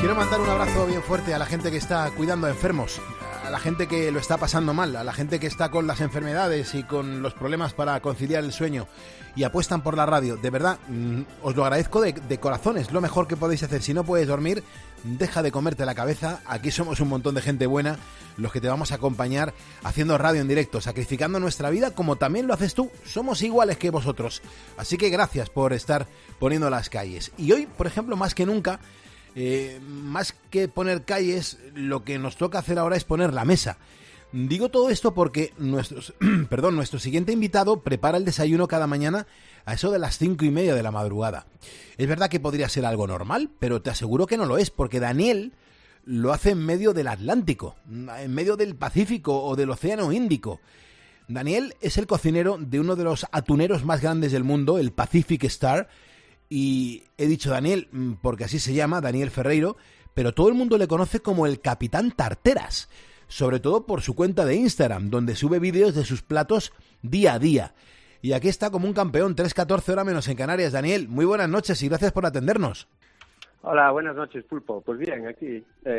Quiero mandar un abrazo bien fuerte a la gente que está cuidando a enfermos, a la gente que lo está pasando mal, a la gente que está con las enfermedades y con los problemas para conciliar el sueño y apuestan por la radio. De verdad, os lo agradezco de corazón, es lo mejor que podéis hacer. Si no puedes dormir, deja de comerte la cabeza. Aquí somos un montón de gente buena, los que te vamos a acompañar haciendo radio en directo, sacrificando nuestra vida como también lo haces tú. Somos iguales que vosotros. Así que gracias por estar poniendo las calles. Y hoy, por ejemplo, más que nunca, más que poner calles, lo que nos toca hacer ahora es poner la mesa. Digo todo esto porque nuestro siguiente invitado prepara el desayuno cada mañana a eso de las 5:30 de la madrugada. Es verdad que podría ser algo normal, pero te aseguro que no lo es, porque Daniel lo hace en medio del Atlántico, en medio del Pacífico o del Océano Índico. Daniel es el cocinero de uno de los atuneros más grandes del mundo, el Pacific Star. Y he dicho Daniel porque así se llama, Daniel Ferreiro, pero todo el mundo le conoce como el Capitán Tarteras, sobre todo por su cuenta de Instagram, donde sube vídeos de sus platos día a día. Y aquí está como un campeón, 3:14 hora menos en Canarias. Daniel, muy buenas noches y gracias por atendernos. Hola, buenas noches, Pulpo. Pues bien, aquí,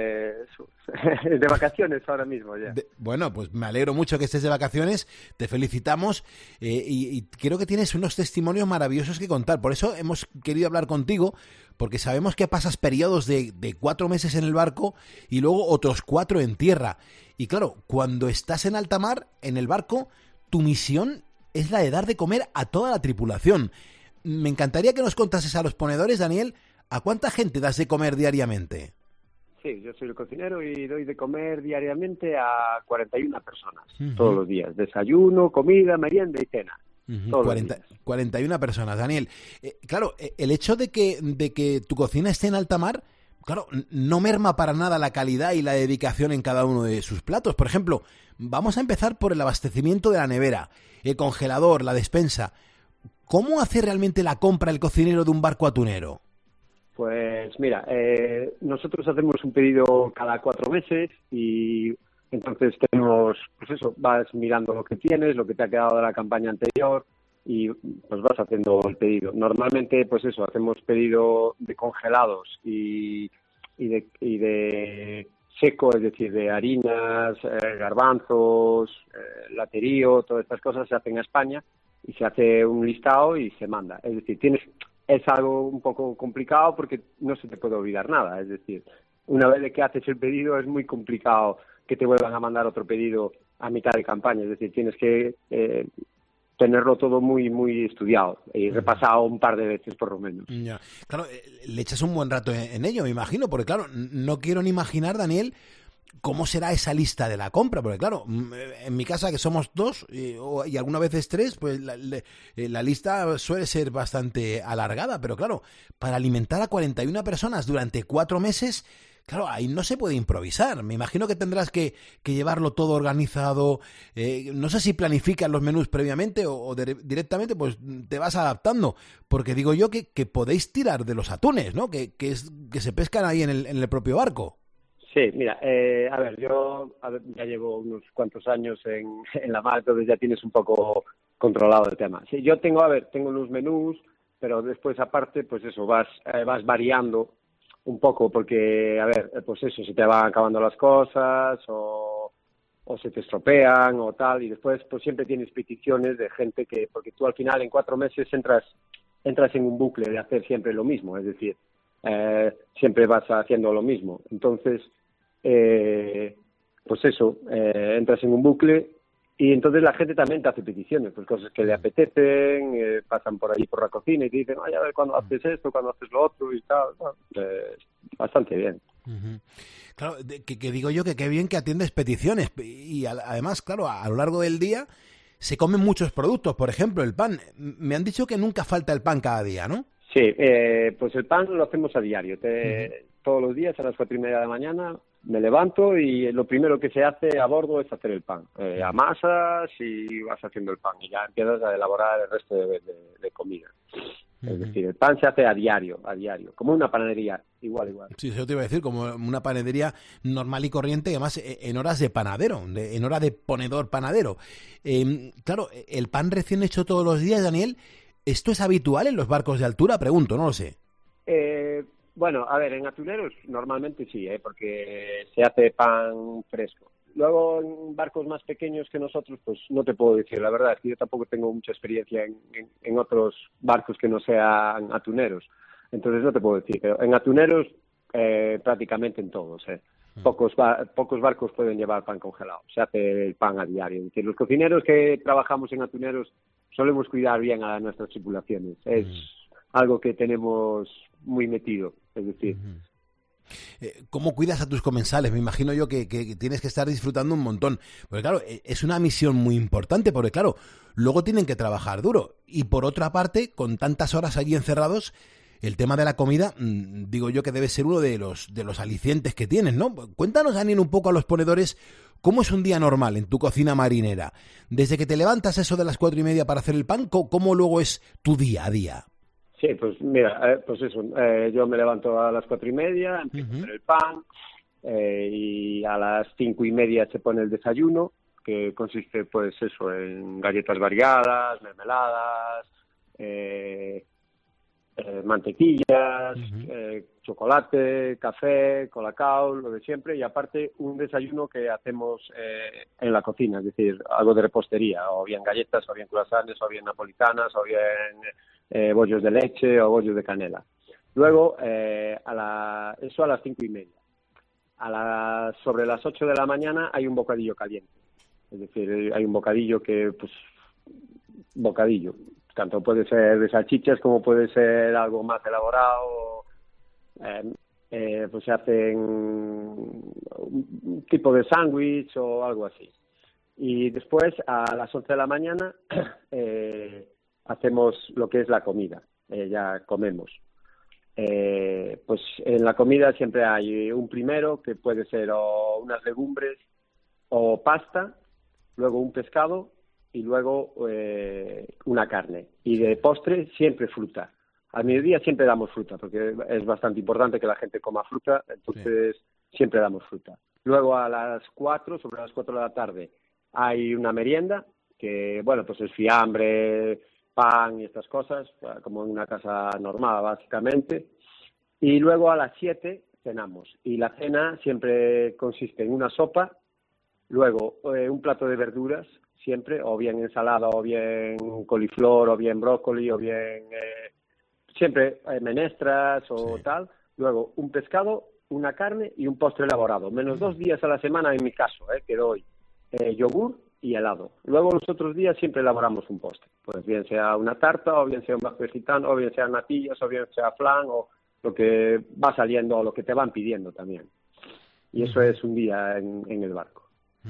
de vacaciones ahora mismo ya. Bueno, pues me alegro mucho que estés de vacaciones, te felicitamos y creo que tienes unos testimonios maravillosos que contar. Por eso hemos querido hablar contigo, porque sabemos que pasas periodos de 4 meses en el barco y luego otros 4 en tierra. Y claro, cuando estás en alta mar, en el barco, tu misión es la de dar de comer a toda la tripulación. Me encantaría que nos contases a los ponedores, Daniel, ¿a cuánta gente das de comer diariamente? Sí, yo soy el cocinero y doy de comer diariamente a 41 personas, todos los días. Desayuno, comida, merienda y cena. 41 personas, Daniel. Claro, el hecho de que tu cocina esté en alta mar, claro, no merma para nada la calidad y la dedicación en cada uno de sus platos. Por ejemplo, vamos a empezar por el abastecimiento de la nevera, el congelador, la despensa. ¿Cómo hace realmente la compra el cocinero de un barco atunero? Pues mira, nosotros hacemos un pedido cada 4 meses y entonces tenemos, pues eso, vas mirando lo que tienes, lo que te ha quedado de la campaña anterior y pues vas haciendo el pedido. Normalmente, pues eso, hacemos pedido de congelados y de seco, es decir, de harinas, garbanzos, laterío, todas estas cosas se hacen a España y se hace un listado y se manda. Es decir, es algo un poco complicado porque no se te puede olvidar nada. Es decir, una vez que haces el pedido es muy complicado que te vuelvan a mandar otro pedido a mitad de campaña. Es decir, tienes que tenerlo todo muy muy estudiado y repasado un par de veces por lo menos. Ya. Claro, le echas un buen rato en ello, me imagino, porque claro, no quiero ni imaginar, Daniel, ¿cómo será esa lista de la compra? Porque claro, en mi casa que somos 2 y algunas veces 3, pues la lista suele ser bastante alargada, pero claro, para alimentar a 41 personas durante 4 meses, claro, ahí no se puede improvisar. Me imagino que tendrás que llevarlo todo organizado. No sé si planificas los menús previamente o directamente pues te vas adaptando, porque digo yo que podéis tirar de los atunes, ¿no? Que se pescan ahí en el propio barco. Sí, mira, a ver, yo ya llevo unos cuantos años en la mar, entonces ya tienes un poco controlado el tema. Sí, yo tengo unos menús, pero después aparte, pues eso, vas variando un poco porque, a ver, pues eso, se te van acabando las cosas o se te estropean o tal, y después pues siempre tienes peticiones de gente porque tú al final en 4 meses entras en un bucle de hacer siempre lo mismo, es decir, siempre vas haciendo lo mismo. Entonces, pues eso, entras en un bucle y entonces la gente también te hace peticiones, pues cosas que le apetecen, pasan por allí por la cocina y te dicen, ay, a ver, cuando haces esto, cuando haces lo otro y tal, bastante bien. Uh-huh. Claro, que digo yo que qué bien que atiendes peticiones y además, claro, a lo largo del día se comen muchos productos, por ejemplo, el pan. Me han dicho que nunca falta el pan cada día, ¿no? Sí, pues el pan lo hacemos a diario. Todos los días a las 4:30 de la mañana me levanto y lo primero que se hace a bordo es hacer el pan. Amasas y vas haciendo el pan y ya empiezas a elaborar el resto de comida. Es decir, el pan se hace a diario, como una panadería, igual. Sí, eso te iba a decir, como una panadería normal y corriente, y además en horas de panadero, en hora de ponedor panadero. Claro, el pan recién hecho todos los días, Daniel, ¿esto es habitual en los barcos de altura? Pregunto, no lo sé. Bueno, a ver, en atuneros normalmente sí, porque se hace pan fresco. Luego en barcos más pequeños que nosotros, pues no te puedo decir, la verdad es que yo tampoco tengo mucha experiencia en otros barcos que no sean atuneros. Entonces no te puedo decir, pero en atuneros prácticamente en todos. Pocos barcos pueden llevar pan congelado, se hace el pan a diario. Es decir, los cocineros que trabajamos en atuneros solemos cuidar bien a nuestras tripulaciones. Es algo que tenemos muy metido, es decir... ¿Cómo cuidas a tus comensales? Me imagino yo que tienes que estar disfrutando un montón. Porque claro, es una misión muy importante, porque claro, luego tienen que trabajar duro. Y por otra parte, con tantas horas allí encerrados, el tema de la comida, digo yo que debe ser uno de los alicientes que tienes, ¿no? Cuéntanos, Daniel, un poco a los ponedores, ¿cómo es un día normal en tu cocina marinera? Desde que te levantas eso de las 4:30 para hacer el pan, ¿cómo luego es tu día a día? Sí, pues mira, pues eso, yo me levanto a las 4:30, empiezo a hacer el pan, y a las 5:30 se pone el desayuno, que consiste pues eso, en galletas variadas, mermeladas, mantequillas, chocolate, café, colacao, lo de siempre, y aparte un desayuno que hacemos en la cocina, es decir, algo de repostería, o bien galletas, o bien croissants, o bien napolitanas, o bien bollos de leche o bollos de canela. Luego, eso a las 5:30. Sobre las 8 de la mañana hay un bocadillo caliente, es decir, hay un bocadillo bocadillo, tanto puede ser de salchichas como puede ser algo más elaborado. Pues se hacen un tipo de sándwich o algo así. Y después, a las 11 de la mañana, hacemos lo que es la comida. Ya comemos. Pues en la comida siempre hay un primero, que puede ser o unas legumbres o pasta, luego un pescado y luego una carne. Y de postre siempre fruta. Al mediodía siempre damos fruta, porque es bastante importante que la gente coma fruta, entonces siempre damos fruta. Luego sobre las 4 de la tarde, hay una merienda, que bueno, pues es fiambre, pan y estas cosas, como en una casa normal, básicamente. Y luego a las 7 cenamos. Y la cena siempre consiste en una sopa, luego un plato de verduras, siempre, o bien ensalada, o bien coliflor, o bien brócoli, o bien siempre menestras o tal. Luego un pescado, una carne y un postre elaborado. Menos 2 días a la semana en mi caso, que doy yogur y helado. Luego los otros días siempre elaboramos un postre. Pues bien sea una tarta, o bien sea un bajo gitano, o bien sea natillas, o bien sea flan, o lo que va saliendo, o lo que te van pidiendo también. Y eso es un día en el barco.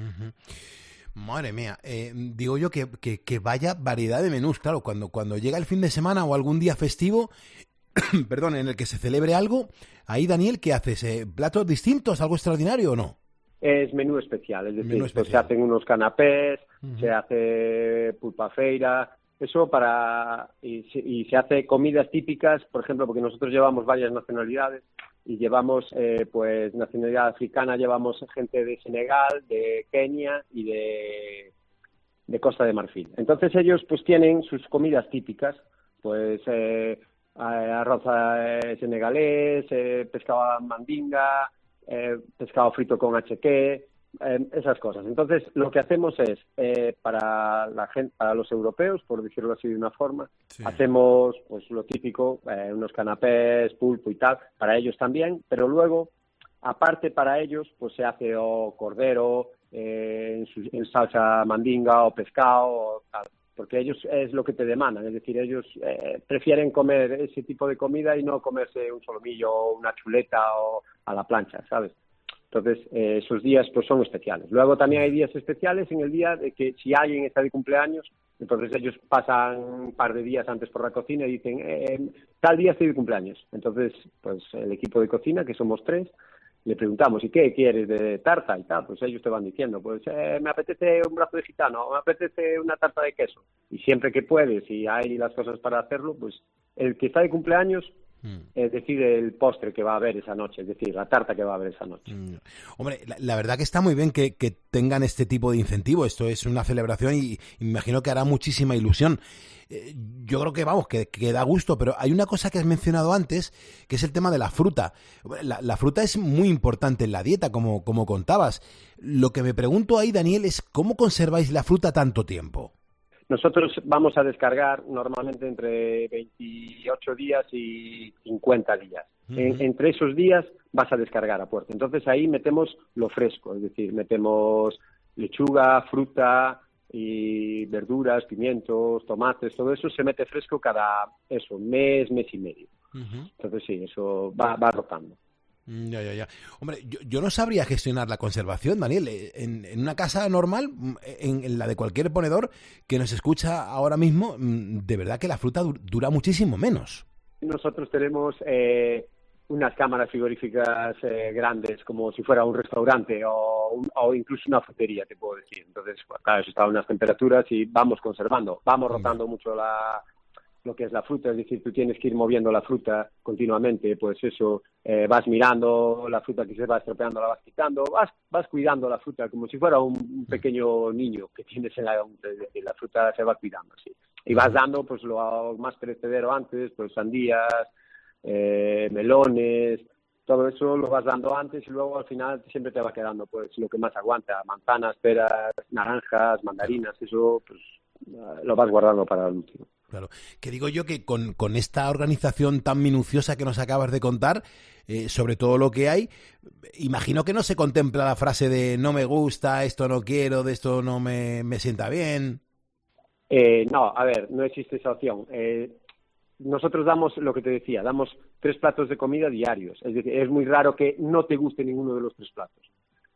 Madre mía, digo yo que vaya variedad de menús. Claro, cuando llega el fin de semana o algún día festivo, perdón, en el que se celebre algo, ahí, Daniel, ¿qué haces? ¿Platos distintos, algo extraordinario o no? Es menú especial, es decir, pues se hacen unos canapés, se hace pulpa feira, eso y se hace comidas típicas, por ejemplo, porque nosotros llevamos varias nacionalidades y llevamos, pues, nacionalidad africana, llevamos gente de Senegal, de Kenia y de Costa de Marfil. Entonces ellos, pues, tienen sus comidas típicas, pues, arroz senegalés, pescado a la mandinga, pescado frito con acheque, esas cosas. Entonces, lo que hacemos es, para la gente, para los europeos, por decirlo así de una forma, hacemos pues lo típico, unos canapés, pulpo y tal, para ellos también, pero luego, aparte para ellos, pues se hace o cordero, en salsa mandinga, o pescado, o tal, porque ellos es lo que te demandan, es decir, ellos prefieren comer ese tipo de comida y no comerse un solomillo o una chuleta o a la plancha, ¿sabes? Entonces, esos días pues son especiales. Luego también hay días especiales en el día de que si alguien está de cumpleaños, entonces ellos pasan un par de días antes por la cocina y dicen, tal día estoy de cumpleaños. Entonces, pues el equipo de cocina, que somos 3, le preguntamos, ¿y qué quieres de tarta y tal? Pues ellos te van diciendo, pues me apetece un brazo de gitano, me apetece una tarta de queso. Y siempre que puedes y hay las cosas para hacerlo, pues el que está de cumpleaños es decir, el postre que va a haber esa noche, es decir, la tarta que va a haber esa noche. Hombre, la verdad que está muy bien que tengan este tipo de incentivo. Esto es una celebración y me imagino que hará muchísima ilusión. Yo creo que, vamos, que da gusto, pero hay una cosa que has mencionado antes, que es el tema de la fruta. La fruta es muy importante en la dieta, como contabas. Lo que me pregunto ahí, Daniel, es ¿cómo conserváis la fruta tanto tiempo? Nosotros vamos a descargar normalmente entre 28 días y 50 días. Entre esos días vas a descargar a puerta. Entonces ahí metemos lo fresco, es decir, metemos lechuga, fruta y verduras, pimientos, tomates, todo eso se mete fresco cada mes y medio. Entonces sí, eso va rotando. Ya. Hombre, yo no sabría gestionar la conservación, Daniel. En una casa normal, en la de cualquier ponedor que nos escucha ahora mismo, de verdad que la fruta dura muchísimo menos. Nosotros tenemos unas cámaras frigoríficas grandes, como si fuera un restaurante o incluso una frutería, te puedo decir. Entonces, claro, eso está a unas temperaturas y vamos conservando, vamos rotando mucho lo que es la fruta, es decir, tú tienes que ir moviendo la fruta continuamente, pues eso, vas mirando la fruta que se va estropeando, la vas quitando, vas cuidando la fruta como si fuera un pequeño niño que tienes en es decir, la fruta se va cuidando, sí. Y vas dando pues lo más perecedero antes, pues sandías, melones, todo eso lo vas dando antes y luego al final siempre te va quedando pues lo que más aguanta, manzanas, peras, naranjas, mandarinas, eso pues lo vas guardando para el último. Claro, que digo yo que con esta organización tan minuciosa que nos acabas de contar, sobre todo lo que hay, imagino que no se contempla la frase de no me gusta, esto no quiero, de esto no me sienta bien. No, a ver, no existe esa opción. Nosotros damos lo que te decía, damos 3 platos de comida diarios, es decir, es muy raro que no te guste ninguno de los 3 platos.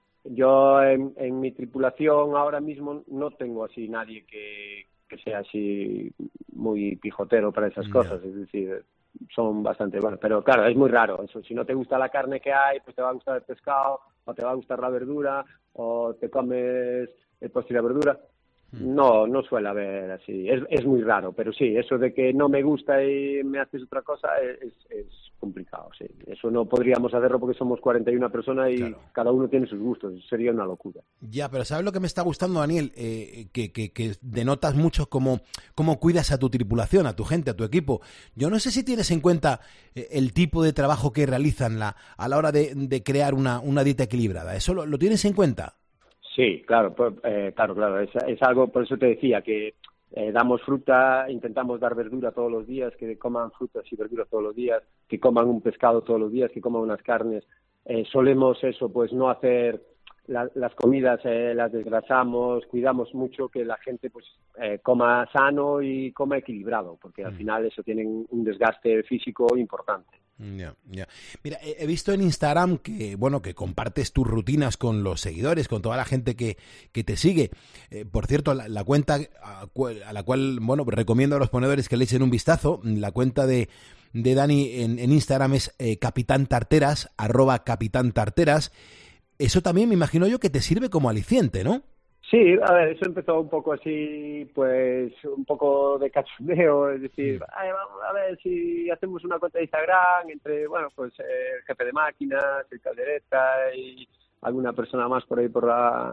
Yo en mi tripulación ahora mismo no tengo así nadie que sea así muy pijotero para esas cosas, es decir, son bastante buenos, pero claro, es muy raro eso, si no te gusta la carne que hay, pues te va a gustar el pescado, o te va a gustar la verdura, o te comes el postre y la verdura. No suele haber así, es muy raro, pero sí, eso de que no me gusta y me haces otra cosa es complicado, sí. Eso no podríamos hacerlo porque somos 41 personas y claro, cada uno tiene sus gustos, sería una locura. Ya, pero ¿sabes lo que me está gustando, Daniel? Que denotas mucho cómo cuidas a tu tripulación, a tu gente, a tu equipo. Yo no sé si tienes en cuenta el tipo de trabajo que realizan a la hora de crear una dieta equilibrada. ¿Eso lo tienes en cuenta? Sí, claro, claro. Es algo, por eso te decía que damos fruta, intentamos dar verdura todos los días, que coman frutas y verduras todos los días, que coman un pescado todos los días, que coman unas carnes. Solemos eso, pues no hacer las comidas, las desgrasamos, cuidamos mucho que la gente pues coma sano y coma equilibrado, porque al final eso tiene un desgaste físico importante. Ya. Mira, he visto en Instagram que compartes tus rutinas con los seguidores, con toda la gente que te sigue. Por cierto, la cuenta a la cual recomiendo a los ponedores que le echen un vistazo, la cuenta de Dani en Instagram es Capitán Tarteras, @Capitán Tarteras. Eso también me imagino yo que te sirve como aliciente, ¿no? Sí, a ver, eso empezó un poco así, pues un poco de cachondeo, es decir, vamos a ver si hacemos una cuenta de Instagram entre, pues el jefe de máquinas, el caldereta y alguna persona más por ahí por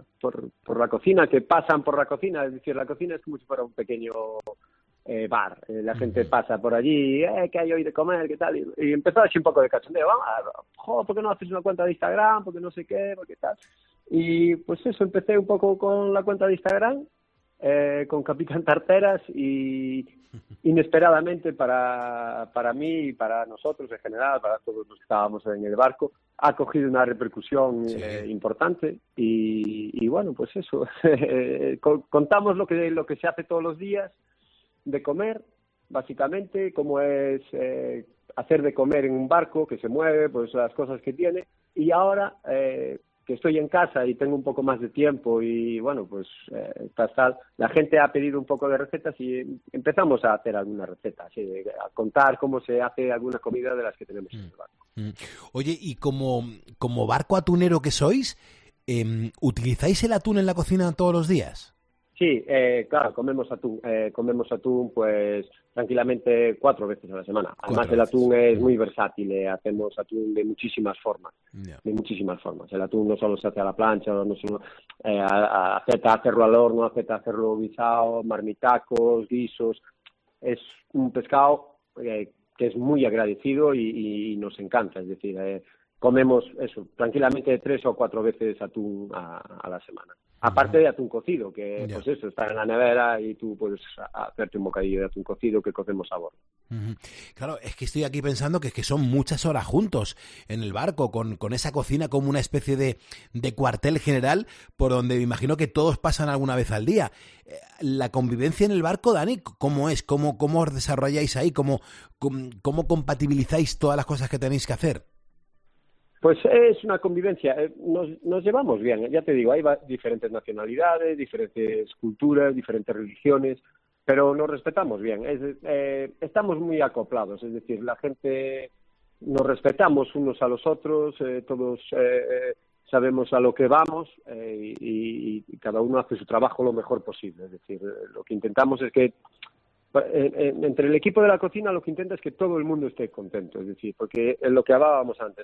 la cocina, que pasan por la cocina, es decir, la cocina es como si fuera un pequeño bar, la gente pasa por allí, ¿qué hay hoy de comer? ¿Qué tal? Y empezó así un poco de cachondeo, ¿por qué no haces una cuenta de Instagram? ¿Por qué no sé qué? ¿Por qué tal? Y pues eso, empecé un poco con la cuenta de Instagram, con Capitán Tarteras, y inesperadamente para mí y para nosotros en general, para todos los que estábamos en el barco, ha cogido una repercusión importante y bueno, pues eso, contamos lo que se hace todos los días de comer, básicamente, cómo es hacer de comer en un barco que se mueve, pues las cosas que tiene, y ahora que estoy en casa y tengo un poco más de tiempo y la gente ha pedido un poco de recetas y empezamos a hacer algunas recetas, a contar cómo se hace alguna comida de las que tenemos en el barco. Oye, y como barco atunero que sois, ¿utilizáis el atún en la cocina todos los días? Sí, claro, comemos atún, pues tranquilamente 4 veces a la semana. Además, el atún es muy versátil, hacemos atún de muchísimas formas, de muchísimas formas. El atún no solo se hace a la plancha, no solo acepta hacerlo al horno, acepta hacerlo guisado, marmitacos, guisos. Es un pescado que es muy agradecido y nos encanta, es decir, comemos eso, tranquilamente 3 o 4 veces atún a la semana. Aparte de atún cocido, que pues eso, está en la nevera y tú puedes hacerte un bocadillo de atún cocido que cocemos a bordo. Claro, es que estoy aquí pensando que son muchas horas juntos en el barco, con esa cocina como una especie de cuartel general por donde me imagino que todos pasan alguna vez al día. La convivencia en el barco, Dani, ¿cómo es? ¿Cómo os desarrolláis ahí? ¿Cómo compatibilizáis todas las cosas que tenéis que hacer? Pues es una convivencia, nos llevamos bien, ya te digo, hay diferentes nacionalidades, diferentes culturas, diferentes religiones, pero nos respetamos bien, estamos muy acoplados, es decir, la gente nos respetamos unos a los otros, todos sabemos a lo que vamos y cada uno hace su trabajo lo mejor posible, es decir, lo que intentamos es que entre el equipo de la cocina lo que intenta es que todo el mundo esté contento, es decir, porque es lo que hablábamos antes,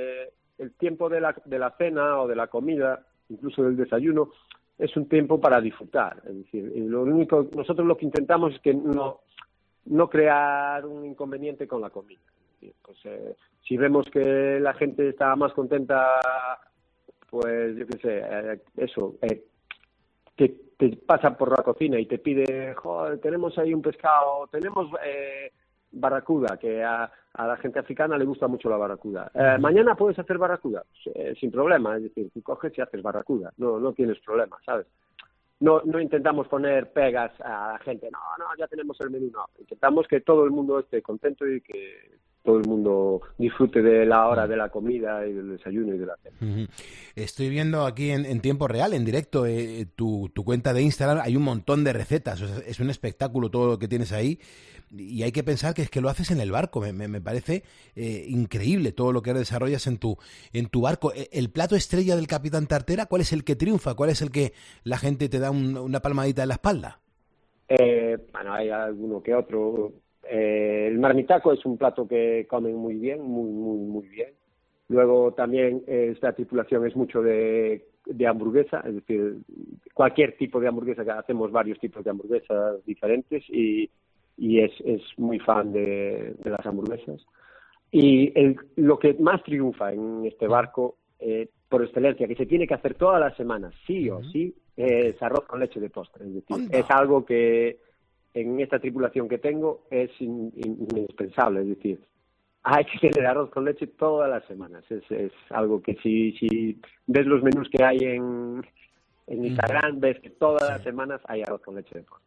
el tiempo de la cena o de la comida, incluso del desayuno, es un tiempo para disfrutar, es decir, nosotros lo que intentamos es que no crear un inconveniente con la comida, es decir, pues, si vemos que la gente está más contenta, pues yo qué sé, que te pasa por la cocina y te pide, joder, tenemos ahí un pescado, tenemos barracuda, que a la gente africana le gusta mucho la barracuda. Mañana puedes hacer barracuda, sin problema, es decir, tú coges y haces barracuda, no tienes problema, ¿sabes? No intentamos poner pegas a la gente, no, ya tenemos el menú, no. Intentamos que todo el mundo esté contento y que todo el mundo disfrute de la hora de la comida y del desayuno y de la cena. Estoy viendo aquí en tiempo real, en directo, tu cuenta de Instagram. Hay un montón de recetas, o sea, es un espectáculo todo lo que tienes ahí y hay que pensar que es que lo haces en el barco. Me parece increíble todo lo que desarrollas en tu barco. El plato estrella del Capitán Tartera, ¿cuál es el que triunfa? ¿Cuál es el que la gente te da una palmadita en la espalda? Bueno, hay alguno que otro. El marmitaco es un plato que comen muy bien, muy bien. Luego también esta tripulación es mucho de hamburguesa, es decir, cualquier tipo de hamburguesa, que hacemos varios tipos de hamburguesas diferentes y es muy fan de las hamburguesas. Y lo que más triunfa en este barco, por excelencia, que se tiene que hacer todas las semanas, sí o sí, es arroz con leche de postre. Es decir, es algo que en esta tripulación que tengo es indispensable, es decir, hay que tener arroz con leche todas las semanas. Es algo que si ves los menús que hay en Instagram, ves que todas las semanas hay arroz con leche de postre.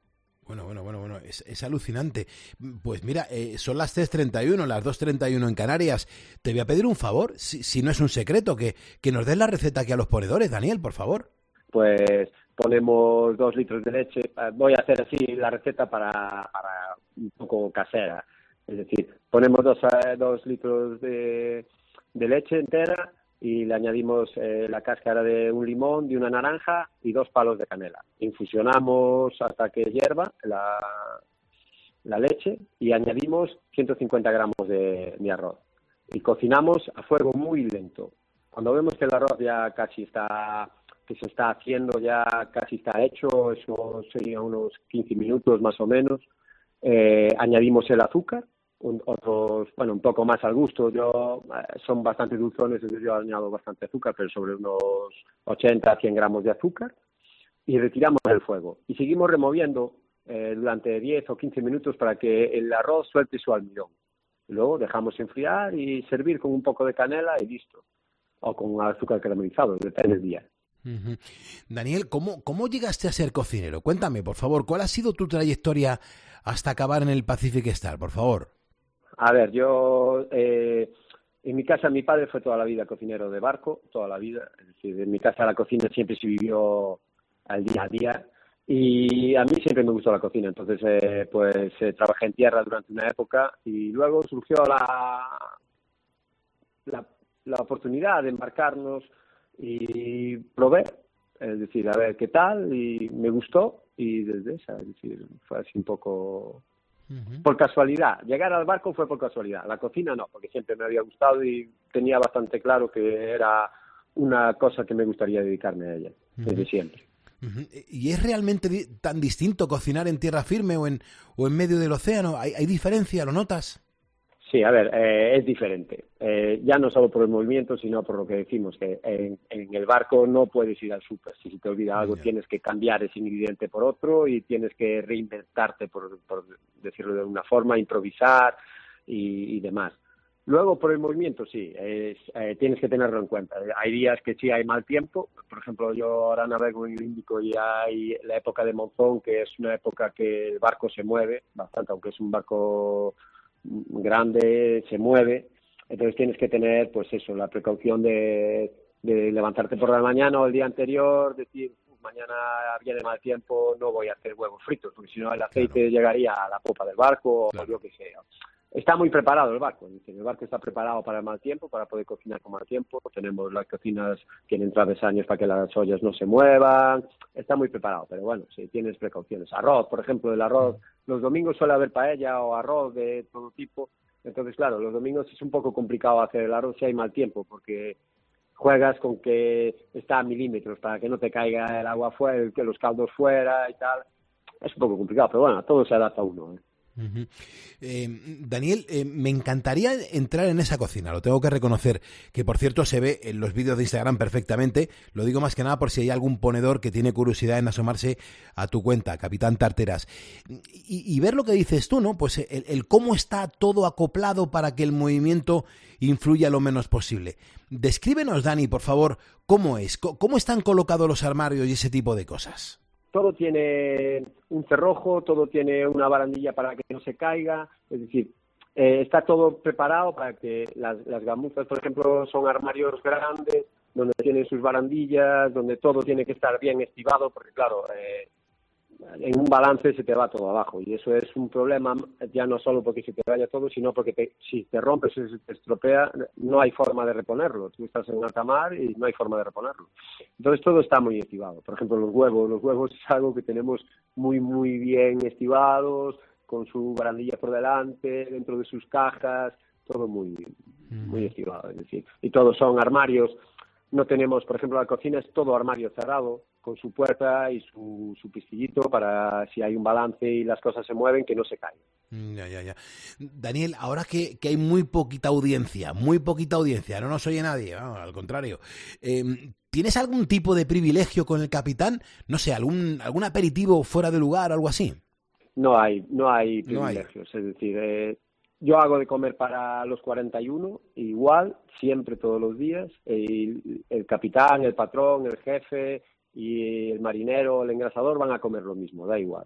Bueno, es alucinante. Pues mira, son las 3:31, las 2:31 en Canarias. Te voy a pedir un favor, si no es un secreto, que nos des la receta aquí a los ponedores, Daniel, por favor. Pues ponemos 2 litros de leche. Voy a hacer así la receta para un poco casera. Es decir, ponemos 2 litros de leche entera y le añadimos la cáscara de un limón, de una naranja y 2 palos de canela. Infusionamos hasta que hierva la leche y añadimos 150 gramos de arroz. Y cocinamos a fuego muy lento. Cuando vemos que el arroz ya casi que se está haciendo, ya casi está hecho, eso sería unos 15 minutos más o menos, añadimos el azúcar, un poco más al gusto. Son bastante dulzones, entonces yo añado bastante azúcar, pero sobre unos 80 a 100 gramos de azúcar, y retiramos del fuego. Y seguimos removiendo durante 10 o 15 minutos para que el arroz suelte su almidón. Luego dejamos enfriar y servir con un poco de canela y listo. O con azúcar caramelizado, depende del día. Daniel, ¿cómo llegaste a ser cocinero? Cuéntame, por favor, ¿cuál ha sido tu trayectoria hasta acabar en el Pacific Star, por favor? A ver, yo en mi casa mi padre fue toda la vida cocinero de barco, toda la vida. Es decir, en mi casa la cocina siempre se vivió al día a día y a mí siempre me gustó la cocina. Entonces, trabajé en tierra durante una época y luego surgió la oportunidad de embarcarnos y probé, es decir, a ver qué tal, y me gustó, y desde esa, es decir, fue así un poco por casualidad. Llegar al barco fue por casualidad. La cocina no, porque siempre me había gustado y tenía bastante claro que era una cosa que me gustaría dedicarme a ella, desde siempre. ¿Y es realmente tan distinto cocinar en tierra firme o en medio del océano? ¿Hay diferencia? ¿Lo notas? Sí, a ver, es diferente. Ya no solo por el movimiento, sino por lo que decimos, que en el barco no puedes ir al súper. Si se te olvida algo, tienes que cambiar ese ingrediente por otro y tienes que reinventarte, por decirlo de alguna forma, improvisar y demás. Luego, por el movimiento, sí, tienes que tenerlo en cuenta. Hay días que sí hay mal tiempo. Por ejemplo, yo ahora navego en el Índico y hay la época de monzón, que es una época que el barco se mueve bastante, aunque es un barco grande, se mueve. Entonces tienes que tener, pues eso, la precaución de levantarte por la mañana o el día anterior, decir, mañana viene mal tiempo, no voy a hacer huevos fritos, porque si no el aceite llegaría a la popa del barco o yo que sé. Está muy preparado el barco, el barco está preparado para el mal tiempo, para poder cocinar con mal tiempo. Tenemos las cocinas, tienen travesaños para que las ollas no se muevan. Está muy preparado, pero bueno, sí, tienes precauciones. Arroz, por ejemplo, el arroz, los domingos suele haber paella o arroz de todo tipo. Entonces, claro, los domingos es un poco complicado hacer el arroz si hay mal tiempo, porque juegas con que está a milímetros para que no te caiga el agua fuera, que los caldos fuera y tal. Es un poco complicado, pero bueno, todo se adapta a uno, ¿eh? Daniel, me encantaría entrar en esa cocina, lo tengo que reconocer, que por cierto se ve en los vídeos de Instagram perfectamente. Lo digo más que nada por si hay algún ponedor que tiene curiosidad en asomarse a tu cuenta, Capitán Tarteras, y ver lo que dices tú, ¿no? Pues el cómo está todo acoplado para que el movimiento influya lo menos posible. Descríbenos, Dani, por favor, cómo están colocados los armarios y ese tipo de cosas. Todo tiene un cerrojo, todo tiene una barandilla para que no se caiga, es decir, está todo preparado para que las gamuzas, por ejemplo, son armarios grandes, donde tienen sus barandillas, donde todo tiene que estar bien estibado, porque claro, en un balance se te va todo abajo y eso es un problema ya no solo porque se te vaya todo, sino porque si te rompes o se te estropea, no hay forma de reponerlo. Tú estás en alta mar y no hay forma de reponerlo. Entonces todo está muy estibado. Por ejemplo, los huevos es algo que tenemos muy, muy bien estibados, con su barandilla por delante, dentro de sus cajas, todo muy, muy estibado, es decir. Y todos son armarios. No tenemos, por ejemplo, la cocina es todo armario cerrado, con su puerta y su pistillito para si hay un balance y las cosas se mueven, que no se caigan. Ya. Daniel, ahora que hay muy poquita audiencia, no nos oye nadie, vamos, al contrario. ¿Tienes algún tipo de privilegio con el capitán? No sé, algún aperitivo fuera de lugar, algo así. No hay privilegios, es decir, yo hago de comer para los 41, igual, siempre, todos los días. El capitán, el patrón, el jefe y el marinero, el engrasador van a comer lo mismo, da igual.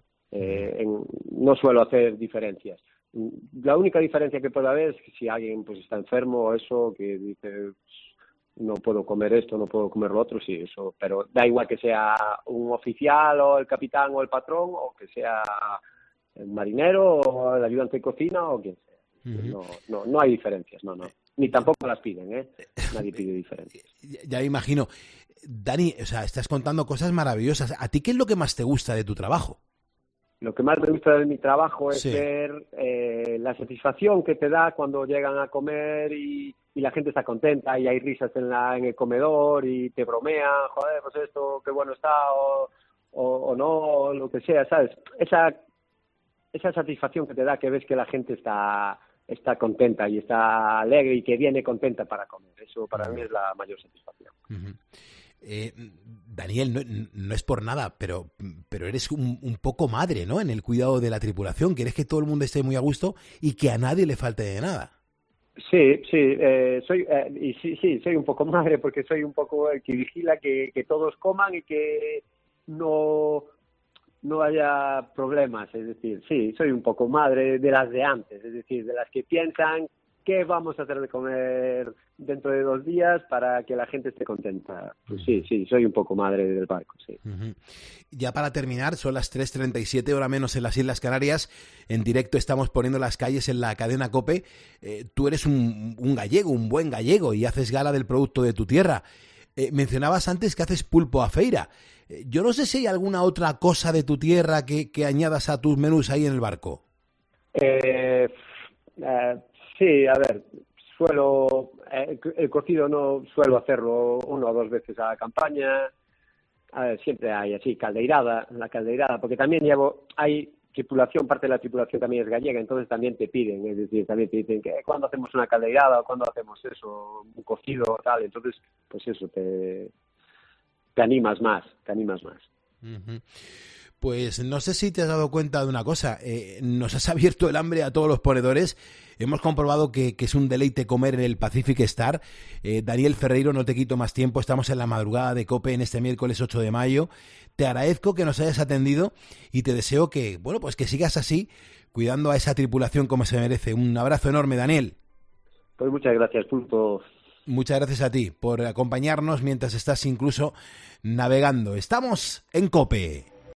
No suelo hacer diferencias. La única diferencia que puede haber es que si alguien pues está enfermo o eso, que dice no puedo comer esto, no puedo comer lo otro, sí, eso. Pero da igual que sea un oficial o el capitán o el patrón o que sea el marinero o el ayudante de cocina o quien sea. No hay diferencias, no. Ni tampoco las piden, ¿eh? Nadie pide diferencias. Ya me imagino. Dani, o sea, estás contando cosas maravillosas. ¿A ti qué es lo que más te gusta de tu trabajo? Lo que más me gusta de mi trabajo es ver la satisfacción que te da cuando llegan a comer y la gente está contenta y hay risas en el comedor y te bromean, joder, pues esto, qué bueno está, o no, o lo que sea, ¿sabes? Esa satisfacción que te da, que ves que la gente está contenta y está alegre y que viene contenta para comer. Eso para mí es la mayor satisfacción. Daniel, no es por nada, pero eres un poco madre, ¿no? En el cuidado de la tripulación. Quieres que todo el mundo esté muy a gusto y que a nadie le falte de nada. Sí, soy un poco madre porque soy un poco el que vigila que todos coman y que no haya problemas, es decir, sí, soy un poco madre de las de antes, es decir, de las que piensan qué vamos a hacer de comer dentro de 2 días para que la gente esté contenta. Pues sí, soy un poco madre del barco, sí. Ya para terminar, son las 3:37, hora menos en las Islas Canarias. En directo estamos poniendo las calles en la cadena COPE. Tú eres un gallego, un buen gallego, y haces gala del producto de tu tierra. Mencionabas antes que haces pulpo a feira. Yo no sé si hay alguna otra cosa de tu tierra que añadas a tus menús ahí en el barco. Eh, sí, a ver, el cocido no suelo hacerlo 1 o 2 veces a la campaña. A ver, siempre hay así, la caldeirada, porque también hay tripulación, parte de la tripulación también es gallega, entonces también te piden, es decir, también te dicen que cuando hacemos una caldeirada o cuando hacemos eso, un cocido tal, entonces, pues eso, te animas más, te animas más. Uh-huh. Pues no sé si te has dado cuenta de una cosa, nos has abierto el hambre a todos los ponedores, hemos comprobado que es un deleite comer en el Pacific Star. Daniel Ferreiro, no te quito más tiempo, estamos en la madrugada de COPE en este miércoles 8 de mayo, te agradezco que nos hayas atendido y te deseo que, bueno, pues que sigas así, cuidando a esa tripulación como se merece. Un abrazo enorme, Daniel. Pues muchas gracias, Pulpo. Muchas gracias a ti por acompañarnos mientras estás incluso navegando. Estamos en COPE.